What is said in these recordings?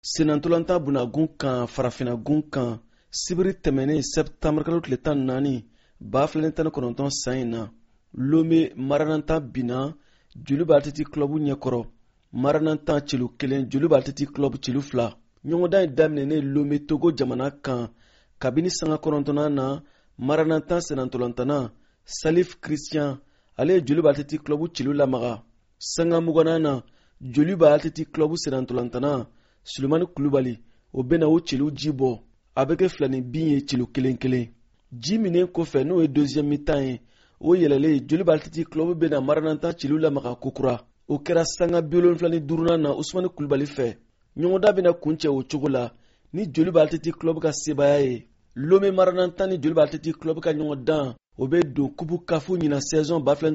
Senantolanta bunagun kan farafinagun kan sibiri tɛmɛnen sɛptambre kalo tile 14 2019 san in na Lome Maranathan binna Joliba Athletic Club ɲɛkɔrɔ. Maranathan celu 1 Joliba Athletic Club celu 2. ɲɔgɔndan in daminɛnen Lome Togo jamana kan kabini sanga 9 na Maranathan senantolantana Salif Christian ale ye Joliba Athletic Club celu lamaga. Sanga 20 na Joliba Athletic Club senantolantana Sulemani Kulubali o bena o celu ji bɔ a bɛ kɛ filani bin ye celu 1-1. Ji minen kɔfɛ n'o ye deuxième mi-temps ye o yɛlɛlen Joliba Athletic Club bena Maranathan celu lamaga kokura. O kɛra sanga 75 na Usmani Kulubali fɛ. ɲɔgɔnda bena kuncɛ o cogo la ni Joliba Athletic Club ka sebaya ye. Lome Maranathan ni Joliba Athletic Club ka ɲɔgɔndan o bɛ don kubu kafu ɲina saison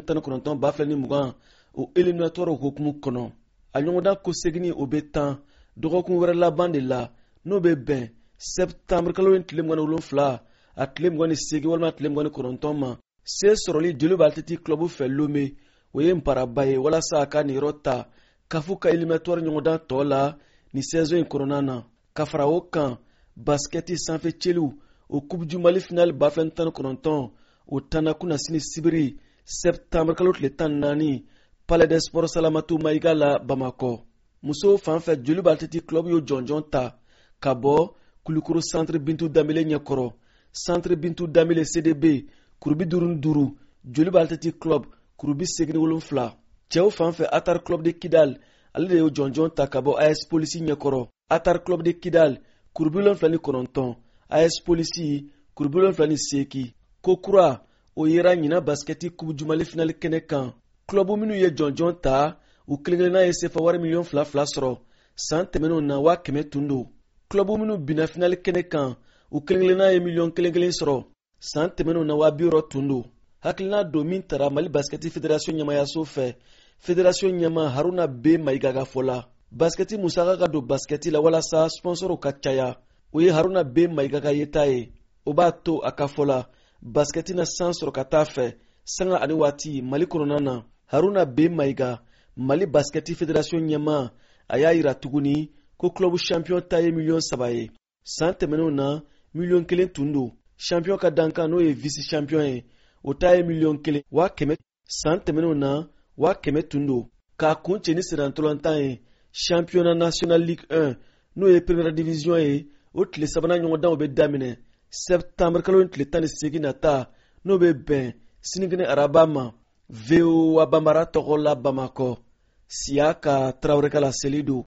2019-2020 o éliminatoire hukumu kɔnɔ. A ɲɔgɔndan ko segini o bɛ tan dɔgɔkun wɛrɛ laban de la n'o bɛ bɛn septembre kalo tile 27 a tile 28 walima tile 29 ma. Se sɔrɔli Joliba Athletic Club fɛ Lome o ye nparaba ye walasa a ka nin yɔrɔ ta kafu ka éliminatoire ɲɔgɔndan tɔ la ni saison in kɔnɔna na. Ka fara o kan basketi sanfɛ celu o coupe du Mali finale 2019 o tanna kunna sini sibiri septembre kalo tile 14 Palais des Sports Salamatu Maïga la Bamako. Muso fanfɛ Joliba Athletic Club y'o jɔnjɔn ta ka bɔ Kulukoro centre Bintu Damile ɲɛkɔrɔ. Centre Bintu Damile CDB kurubi 5 Joliba Athletic Club kurubi 87. Cɛw fanfɛ Atar Club de Kidal ale de y'o jɔnjɔn ta ka bɔ AS Police ɲɛkɔrɔ. Atar Club de Kidal kurubi 79 AS Police kurubi 78. Kokura o yera ɲina basketi coupe du Mali finale kɛnɛ kan. Club minnu ye jɔnjɔn ta u kelen-kelenna ye sefa wari $2 sɔrɔ san tɛmɛnenw na 100 tun don. Club minnu bina finale kɛnɛ kan u kelen-kelenna ye $1 sɔrɔ san tɛmɛnenw na 60 tun don. Hakilina don min tara Mali basketi fédération ɲɛmayaso fɛ fédération ɲɛma Haruna B. Maïga ka fɔ la. Basketi musaka ka don basketi la walasa sponsorw ka caya o ye Haruna B. Maïga ka yeta ye. O b'a to a ka fɔ la basketi na san sɔrɔ ka taa fɛ sanga ani waati Mali kɔnɔna na. Haruna B. Maïga Mali basketi fédération ɲɛma a y'a yira tuguni ko club champion ta ye $3 ye. San tɛmɛnenw na $1 tun don. Champion ka dankan n'o ye vice champion ye o ta ye $100,000. San tɛmɛnenw na $100,000 tun don. K'a kun cɛ ni senantolantan ye championnat national ligue 1 n'o ye première division ye o tile 3nan ɲɔgɔndanw bɛ daminɛ septembre kalo tile 18 nata n'o bɛ bɛn sinikɛnɛ araba ma. VOA Bambara tɔgɔ la Bamako. Siaka Traoré ka la seli don.